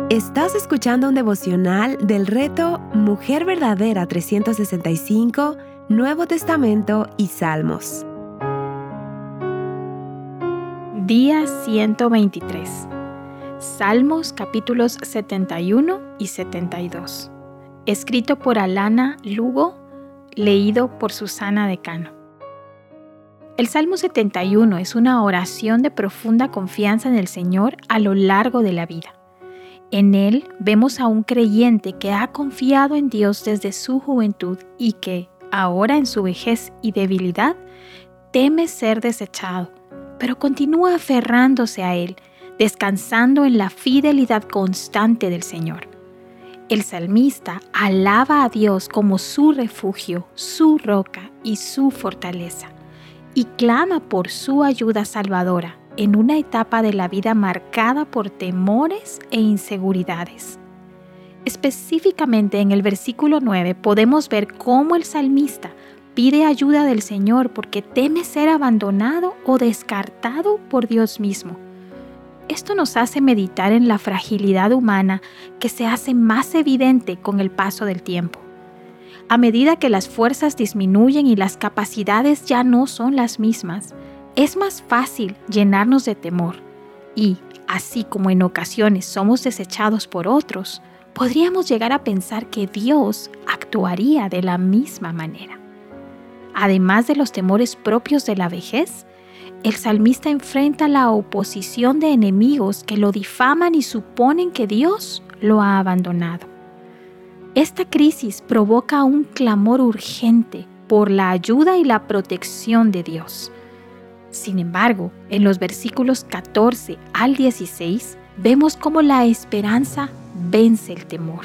Estás escuchando un devocional del reto Mujer Verdadera 365, Nuevo Testamento y Salmos. Día 123. Salmos capítulos 71 y 72. Escrito por Alana Lugo, leído por Susana Decano. El Salmo 71 es una oración de profunda confianza en el Señor a lo largo de la vida. En él vemos a un creyente que ha confiado en Dios desde su juventud y que, ahora en su vejez y debilidad, teme ser desechado, pero continúa aferrándose a Él, descansando en la fidelidad constante del Señor. El salmista alaba a Dios como su refugio, su roca y su fortaleza, y clama por su ayuda salvadora en una etapa de la vida marcada por temores e inseguridades. Específicamente en el versículo 9 podemos ver cómo el salmista pide ayuda del Señor porque teme ser abandonado o descartado por Dios mismo. Esto nos hace meditar en la fragilidad humana que se hace más evidente con el paso del tiempo. A medida que las fuerzas disminuyen y las capacidades ya no son las mismas, es más fácil llenarnos de temor y, así como en ocasiones somos desechados por otros, podríamos llegar a pensar que Dios actuaría de la misma manera. Además de los temores propios de la vejez, el salmista enfrenta la oposición de enemigos que lo difaman y suponen que Dios lo ha abandonado. Esta crisis provoca un clamor urgente por la ayuda y la protección de Dios. Sin embargo, en los versículos 14 al 16, vemos cómo la esperanza vence el temor.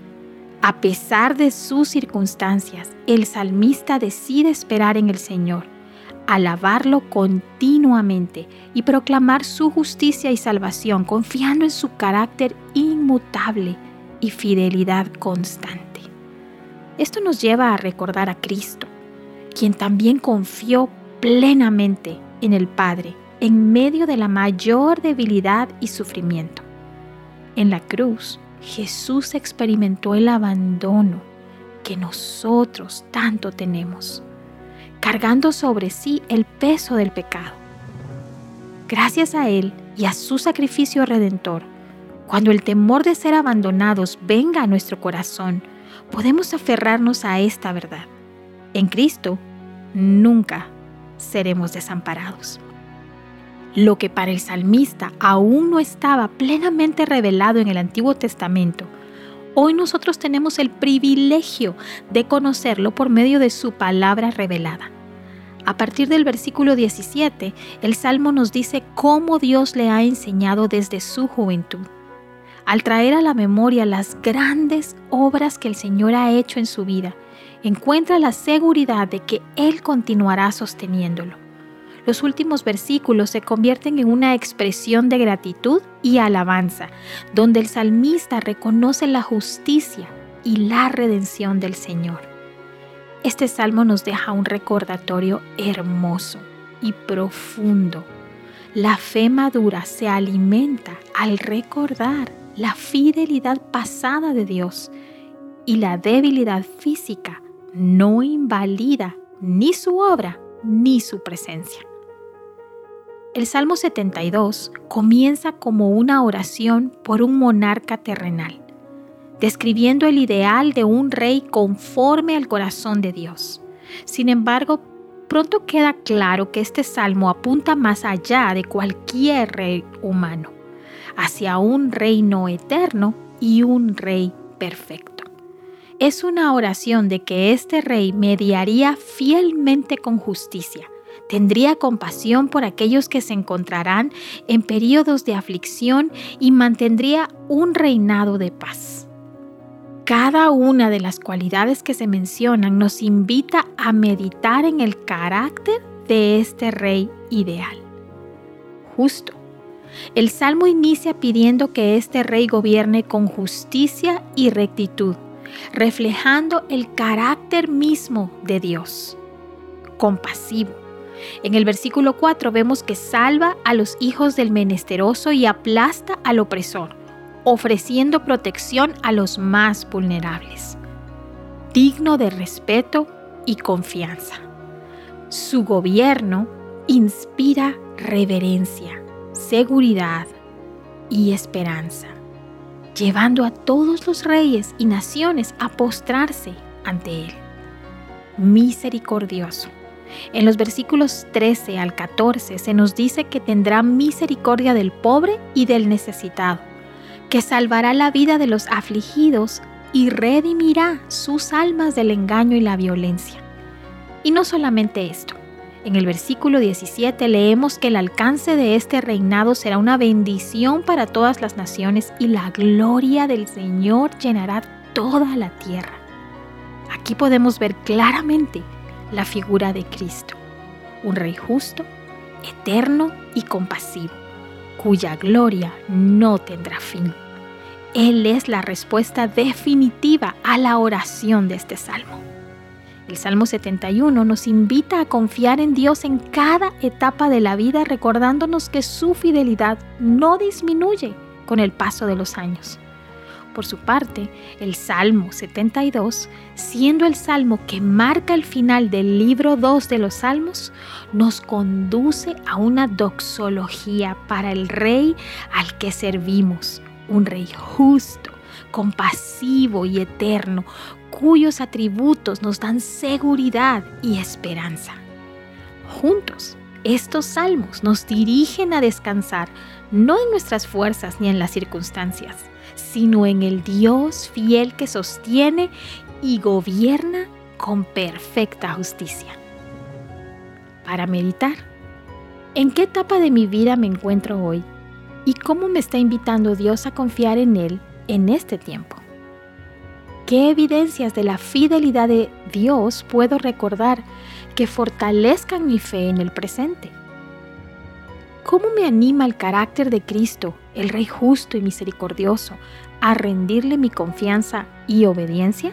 A pesar de sus circunstancias, el salmista decide esperar en el Señor, alabarlo continuamente y proclamar su justicia y salvación, confiando en su carácter inmutable y fidelidad constante. Esto nos lleva a recordar a Cristo, quien también confió plenamente en el Padre en medio de la mayor debilidad y sufrimiento. En la cruz, Jesús experimentó el abandono que nosotros tanto tenemos, cargando sobre sí el peso del pecado. Gracias a Él y a su sacrificio redentor, cuando el temor de ser abandonados venga a nuestro corazón, podemos aferrarnos a esta verdad. En Cristo, nunca seremos desamparados. Lo que para el salmista aún no estaba plenamente revelado en el Antiguo Testamento, hoy nosotros tenemos el privilegio de conocerlo por medio de su palabra revelada. A partir del versículo 17, el Salmo nos dice cómo Dios le ha enseñado desde su juventud. Al traer a la memoria las grandes obras que el Señor ha hecho en su vida, encuentra la seguridad de que Él continuará sosteniéndolo. Los últimos versículos se convierten en una expresión de gratitud y alabanza, donde el salmista reconoce la justicia y la redención del Señor. Este salmo nos deja un recordatorio hermoso y profundo. La fe madura se alimenta al recordar la fidelidad pasada de Dios y la debilidad física no invalida ni su obra ni su presencia. El Salmo 72 comienza como una oración por un monarca terrenal, describiendo el ideal de un rey conforme al corazón de Dios. Sin embargo, pronto queda claro que este salmo apunta más allá de cualquier rey humano, hacia un reino eterno y un rey perfecto. Es una oración de que este rey mediaría fielmente con justicia, tendría compasión por aquellos que se encontrarán en períodos de aflicción y mantendría un reinado de paz. Cada una de las cualidades que se mencionan nos invita a meditar en el carácter de este rey ideal. Justo. El Salmo inicia pidiendo que este rey gobierne con justicia y rectitud, reflejando el carácter mismo de Dios. Compasivo. En el versículo 4 vemos que salva a los hijos del menesteroso y aplasta al opresor, ofreciendo protección a los más vulnerables. Digno de respeto y confianza. Su gobierno inspira reverencia, seguridad y esperanza, llevando a todos los reyes y naciones a postrarse ante Él. Misericordioso. En los versículos 13 al 14 se nos dice que tendrá misericordia del pobre y del necesitado, que salvará la vida de los afligidos y redimirá sus almas del engaño y la violencia. Y no solamente esto. En el versículo 17 leemos que el alcance de este reinado será una bendición para todas las naciones y la gloria del Señor llenará toda la tierra. Aquí podemos ver claramente la figura de Cristo, un Rey justo, eterno y compasivo, cuya gloria no tendrá fin. Él es la respuesta definitiva a la oración de este salmo. El Salmo 71 nos invita a confiar en Dios en cada etapa de la vida, recordándonos que su fidelidad no disminuye con el paso de los años. Por su parte, el Salmo 72, siendo el salmo que marca el final del libro 2 de los Salmos, nos conduce a una doxología para el Rey al que servimos, un Rey justo, compasivo y eterno, cuyos atributos nos dan seguridad y esperanza. Juntos, estos salmos nos dirigen a descansar no en nuestras fuerzas ni en las circunstancias, sino en el Dios fiel que sostiene y gobierna con perfecta justicia. Para meditar, ¿en qué etapa de mi vida me encuentro hoy? ¿Y cómo me está invitando Dios a confiar en Él en este tiempo? ¿Qué evidencias de la fidelidad de Dios puedo recordar que fortalezcan mi fe en el presente? ¿Cómo me anima el carácter de Cristo, el Rey justo y misericordioso, a rendirle mi confianza y obediencia?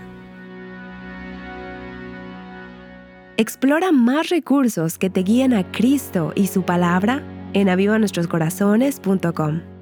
Explora más recursos que te guíen a Cristo y su palabra en avivanuestroscorazones.com.